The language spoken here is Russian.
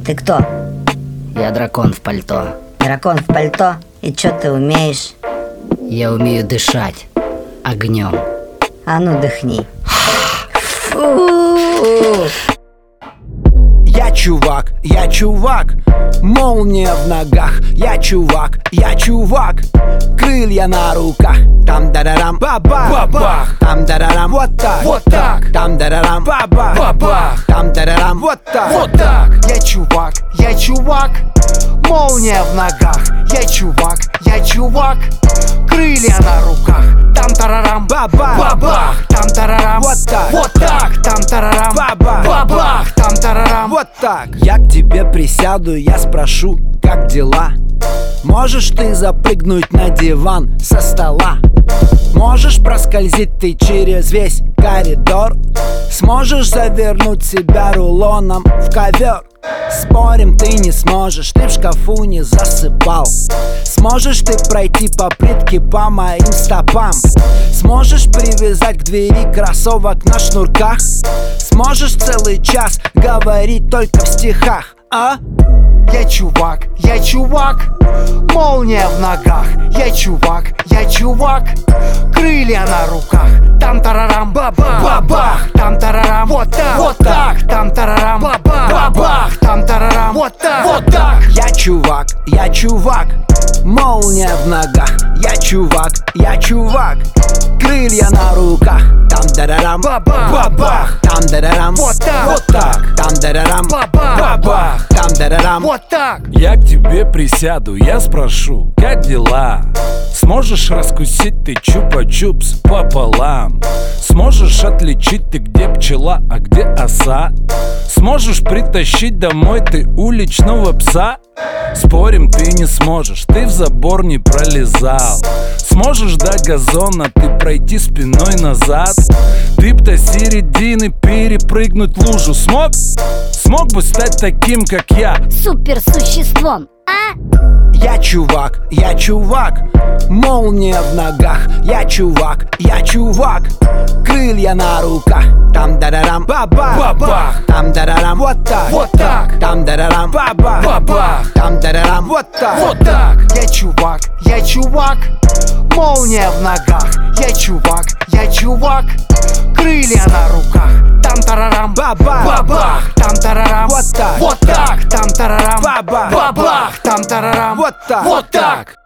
Ты кто? Я дракон в пальто. Дракон в пальто? И чё ты умеешь? Я умею дышать огнем. А ну дыхни. Фу! Я чувак, молния в ногах. Я чувак, крылья на руках. Там дарарам, бабах, бабах. Там дарарам, вот так, Там дарарам, бабах, бабах. Там дарарам, вот так. Я чувак, молния в ногах. Я чувак, крылья на руках. Там тарарам, Бабах, бабах. Там тарарам, вот так, Там тарарам, бабах, бабах. Там тарарам, вот так. Я к тебе присяду, я спрошу, как дела? Можешь ты запрыгнуть на диван со стола? Можешь проскользить ты через весь коридор? Сможешь завернуть себя рулоном в ковер? Спорим, ты не сможешь, ты в шкафу не засыпал. Сможешь ты пройти по плитке по моим стопам? Сможешь привязать к двери кроссовок на шнурках? Сможешь целый час говорить только в стихах, а? Я чувак, молния в ногах. Я чувак, крылья на руках. Там тарарам, бабах, бабах. Там тарарам, вот так, Там тарарам, бабах, бабах. Там тарарам, вот так. Я чувак, молния в ногах. Я чувак, крылья на руках. Там дарарам, Бабах, бабах. Там дарарам, вот так, Там дарарам, Бабах, бабах. Там дарарам, вот так. Я к тебе присяду, я спрошу, как дела? Сможешь раскусить ты чупа-чупс пополам? Сможешь отличить ты, где пчела, а где оса? Сможешь притащить домой ты уличного пса? Спорим, ты не сможешь, ты в забор не пролезал. Сможешь до газона ты пройти спиной назад? Ты б до середины перепрыгнуть лужу смог? Смог бы стать таким, как я? Суперсуществом, а? Я чувак, молния в ногах. Я чувак, крылья на руках. Там дарарам, бабах, Бабах. Там дарарам, вот так, Там дарарам, бабах, Бабах. Там дарарам, вот так. Я чувак, молния в ногах. Я чувак, крылья на руках. Там тарарам, Бабах, бабах. Там тарарам, вот так, Там тарарам, Бабах. бабах. Там тарарам, вот так. вот так.